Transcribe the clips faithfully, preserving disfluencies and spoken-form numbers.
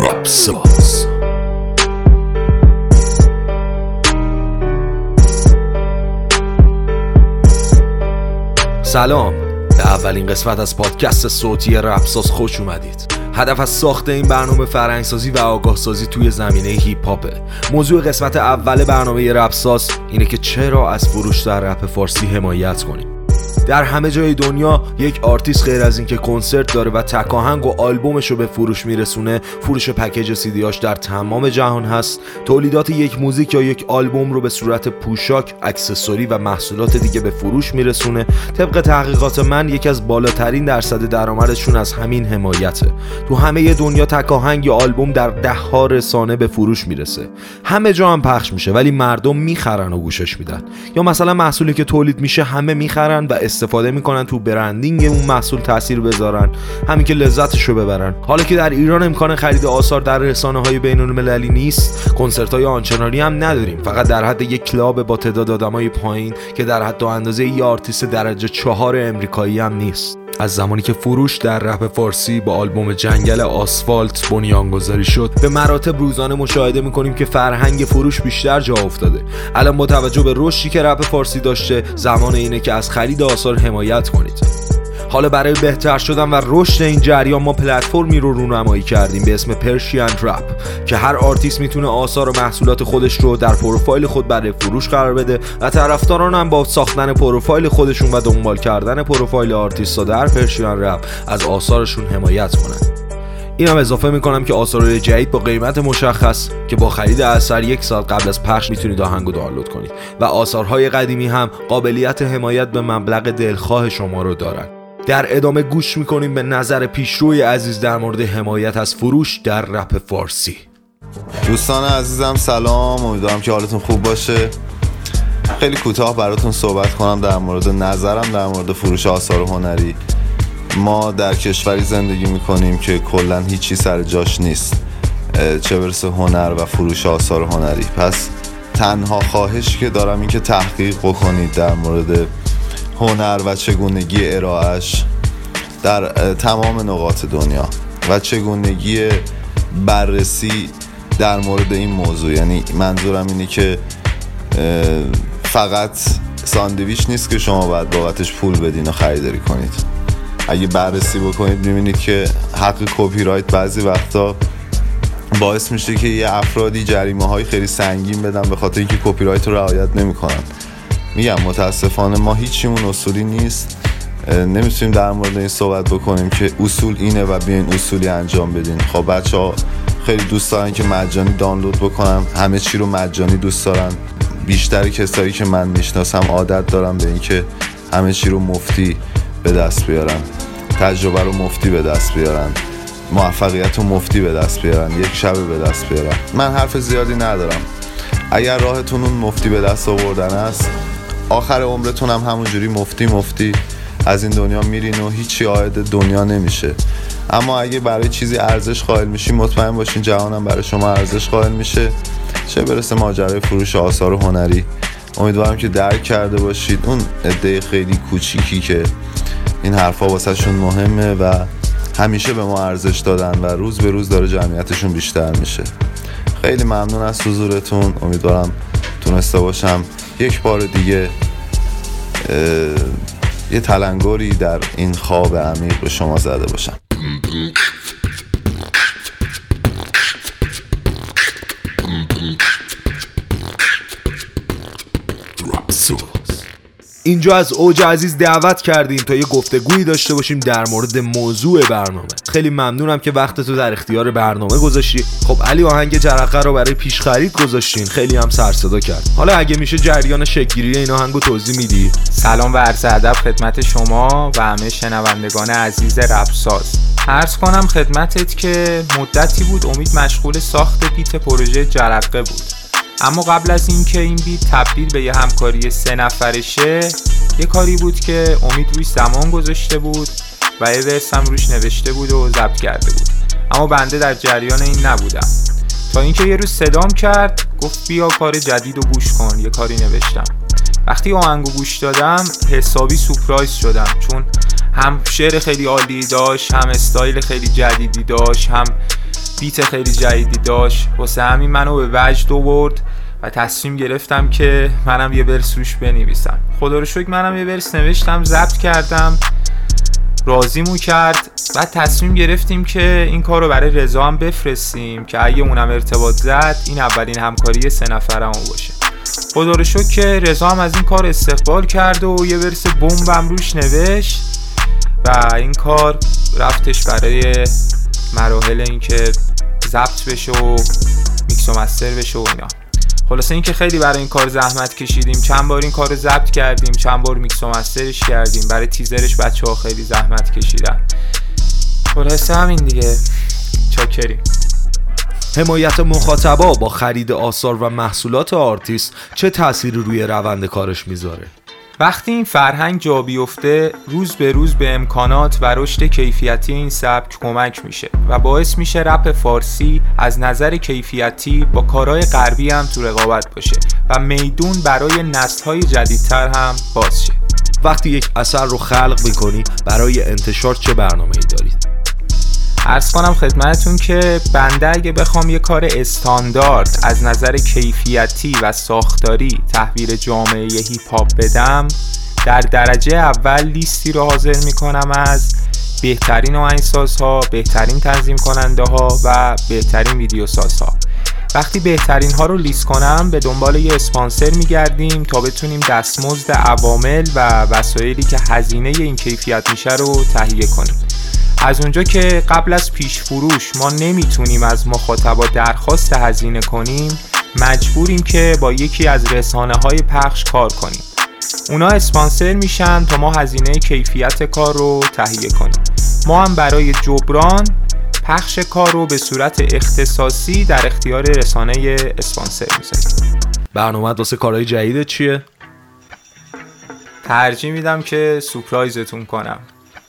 رپساز. سلام، به اولین قسمت از پادکست صوتی رپساز خوش اومدید. هدف از ساخت این برنامه فرهنگسازی و آگاه سازی توی زمینه هیپ هاپه. موضوع قسمت اول برنامه رپساز اینه که چرا از فروش در رپ فارسی حمایت کنیم. در همه جای دنیا یک آرتیست غیر از این که کنسرت داره و تک آهنگ و آلبومش رو به فروش میرسونه، فروش پکیج سی دیاش در تمام جهان هست. تولیدات یک موزیک یا یک آلبوم رو به صورت پوشاک، اکسسوری و محصولات دیگه به فروش میرسونه. طبق تحقیقات من یکی از بالاترین درصد درآمدشون از همین حمایته. تو همه دنیا تک آهنگ یا آلبوم در ده ها رسانه به فروش میرسه. همه جا هم پخش میشه ولی مردم میخرن و گوشش میدن. یا مثلا محصولی که تولید میشه همه میخرن و استفاده میکنن تو برندینگ اون محصول تاثیر بذارن، همین که لذتشو ببرن. حالا که در ایران امکان خرید آثار در رسانه‌های بین‌المللی نیست، کنسرت‌های آنچنانی هم نداریم، فقط در حد یک کلاب با تعداد آدمای پایین که در حد و اندازه یه آرتیست درجه چهار امریکایی هم نیست. از زمانی که فروش در رپ فارسی با آلبوم جنگل آسفالت بنیانگذاری شد، به مراتب روزانه مشاهده میکنیم که فرهنگ فروش بیشتر جا افتاده. الان با توجه به رشدی که رپ فارسی داشته، زمان اینه که از خرید آثار حمایت کنید. حالا برای بهتر شدن و رشد این جریان ما پلتفرمی رو رونمایی کردیم به اسم پرشین رپ که هر آرتیست میتونه آثار و محصولات خودش رو در پروفایل خود برای فروش قرار بده و طرفداران هم با ساختن پروفایل خودشون و دنبال کردن پروفایل آرتیست‌ها در پرشین رپ از آثارشون حمایت کنن. اینم اضافه میکنم که آثار جدید با قیمت مشخص که با خرید اثر یک ساعت قبل از پخش میتونید آهنگو دانلود کنید و آثارهای قدیمی هم قابلیت حمایت به مبلغ دلخواه شما رو دارن. در ادامه گوش میکنیم به نظر پیشروی عزیز در مورد حمایت از فروش در رپ فارسی. دوستان عزیزم سلام، امیدوارم که حالتون خوب باشه. خیلی کوتاه براتون صحبت کنم در مورد نظرم در مورد فروش آثار هنری. ما در کشوری زندگی میکنیم که کلا هیچی سر جاش نیست، چه برسه هنر و فروش آثار هنری. پس تنها خواهشی که دارم این که تحقیق بکنید در مورد هنر و چگونگی ارائهش در تمام نقاط دنیا و چگونگی بررسی در مورد این موضوع. یعنی منظورم اینه که فقط ساندویچ نیست که شما باید بابتش پول بدین و خریداری کنید. اگه بررسی بکنید میبینید که حق کپی رایت بعضی وقتا باعث میشه که یه افرادی جریمه های خیلی سنگین بدن به خاطر اینکه کپی رایت رو رعایت نمیکنن. میگم متاسفانه ما هیچیمون اصولی نیست، نمیتونیم در مورد این صحبت بکنیم که اصول اینه و بیاین اصولی انجام بدین. خب بچه ها خیلی دوست دارن که مجانی دانلود بکنن، همه چی رو مجانی دوست دارن. بیشتر کسایی که من میشناسم عادت دارن به این که همه چی رو مفتی به دست بیارن، تجربه رو مفتی به دست بیارن، موفقیت رو مفتی به دست بیارن، یک شبه به دست بیارن. من حرف زیادی ندارم. اگر راهتون اون مفتی به دست آوردن است، آخر عمرتون هم همونجوری مفتی مفتی از این دنیا میرین و هیچی عائد دنیا نمیشه. اما اگه برای چیزی ارزش قائل میشین، مطمئن باشین جهانم برای شما ارزش قائل میشه. چه برسه ماجرای فروش آثار هنری. امیدوارم که درک کرده باشید اون عده خیلی کوچیکی که این حرفا واسه شون مهمه و همیشه به ما ارزش دادن و روز به روز داره جمعیتشون بیشتر میشه. خیلی ممنون از حضورتون. امیدوارم تونسته باشم یک بار دیگه یه تلنگری در این خواب عمیق به شما زده باشم. اینجا از اوج عزیز دعوت کردیم تا یه گفتگویی داشته باشیم در مورد موضوع برنامه. خیلی ممنونم که وقتتو در اختیار برنامه گذاشتی. خب علی آهنگ جرقه رو برای پیش خرید گذاشتین، خیلی هم سر صدا کرد. حالا اگه میشه جریان شکل‌گیری این آهنگو توضیح میدی؟ سلام و عرض ادب خدمت شما و همه شنوندگان عزیز رپساز. عرض کنم خدمتت که مدتی بود امید مشغول ساخت بیت پروژه جرقه بود، اما قبل از اینکه این بیت تبدیل به یه همکاری سه نفره شه، یه کاری بود که امید روش زمان گذاشته بود و یه ورس هم روش نوشته بود و ضبط کرده بود، اما بنده در جریان این نبودم تا اینکه یه روز صدام کرد، گفت بیا کار جدید رو گوش کن. یه کاری نوشتم. وقتی آهنگو گوش دادم حسابی سورپرایز شدم، چون هم شعر خیلی عالی داشت، هم استایل خیلی جدیدی داشت، هم بیت خیلی جدیدی داشت، واسه همین منو به وجد آورد و تصمیم گرفتم که منم یه ورس روش بنویسم. خدا رو شکر منم یه ورس نوشتم، ضبط کردم، راضیمو کرد. بعد تصمیم گرفتیم که این کار رو برای رضا هم بفرستیم که اگه اونم ارتباط زد این اولین همکاری سه نفرمون باشه. خدا رو شکر که رضا هم از این کار استقبال کرد و یه ورس بمبم روش نوشت و این کار رفتش برای مراحل این که ضبط بشه و میکس و مستر بشه و اینا. خلاصه این که خیلی برای این کار زحمت کشیدیم، چند بار این کار رو ضبط کردیم، چند بار میکس و مسترش کردیم، برای تیزرش بچه ها خیلی زحمت کشیدن. خلاصه همین دیگه، چاکریم. حمایت مخاطبا با خرید آثار و محصولات آرتیست چه تأثیری روی روند کارش میذاره؟ وقتی این فرهنگ جا بیفته، روز به روز به امکانات و رشد کیفیتی این سبک کمک میشه و باعث میشه رپ فارسی از نظر کیفیتی با کارهای غربی هم تو رقابت باشه و میدون برای نسل‌های جدیدتر هم باز شه. وقتی یک اثر رو خلق میکنی برای انتشار چه برنامه‌ای دارید؟ عرض کنم خدمتتون که بنده اگه بخوام یه کار استاندارد از نظر کیفیتی و ساختاری تحویل جامعه هیپ هاپ بدم، در درجه اول لیستی رو حاضر میکنم از بهترین آهنگسازها، بهترین تنظیم کننده ها و بهترین ویدیوسازها. وقتی بهترین ها رو لیست کنم به دنبال یه اسپانسر میگردیم تا بتونیم دستمزد عوامل و وسایلی که هزینه این کیفیت میشه رو تهیه کنیم. از اونجا که قبل از پیش فروش ما نمیتونیم از مخاطبا درخواست هزینه کنیم، مجبوریم که با یکی از رسانه‌های پخش کار کنیم. اونا اسپانسر میشن تا ما هزینه کیفیت کار رو تهیه کنیم. ما هم برای جبران پخش کار رو به صورت اختصاصی در اختیار رسانه اسپانسر میذاریم. برنامه‌ت واسه کارهای جدید چیه؟ ترجیح میدم که سورپرایزتون کنم.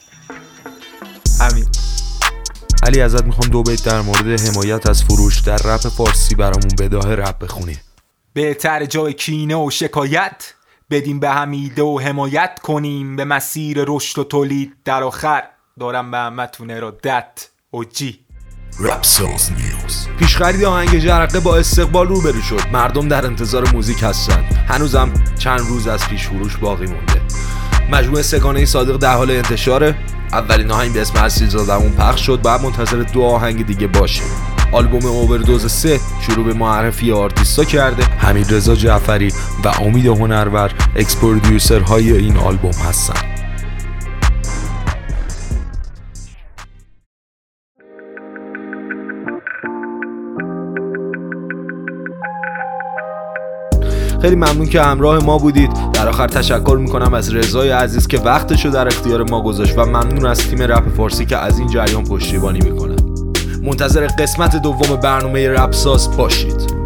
همین. علی ازت میخوام دو بیت در مورد حمایت از فروش در رپ فارسی برامون بداهه رپ بخونی. بهتر جای کینه و شکایت بدیم به هم ایده و حمایت کنیم، به مسیر رشد و تولید در آخر دارم به همتون ارادت. اوجی رپساز نیوز. پیش خرید آهنگ جرقه با استقبال روبرو شد. مردم در انتظار موزیک هستن. هنوزم چند روز از پیش فروش باقی مونده. مجموعه سگانه صادق در حال انتشاره. اولین آهنگ به اسم اصیل‌زاده‌مون پخش شد، بعد منتظر دو آهنگ دیگه باشیم. آلبوم اووردوز سه شروع به معرفی آرتیستا کرده. حمیدرضا جعفری و امید هنرور اکس پرودیوسرهای این آلبوم هستن. خیلی ممنون که همراه ما بودید. در آخر تشکر میکنم از رضای عزیز که وقتشو در اختیار ما گذاشت و ممنون از تیم رپ فارسی که از این جریان پشتیبانی میکنه. منتظر قسمت دوم برنامه رپساز باشید.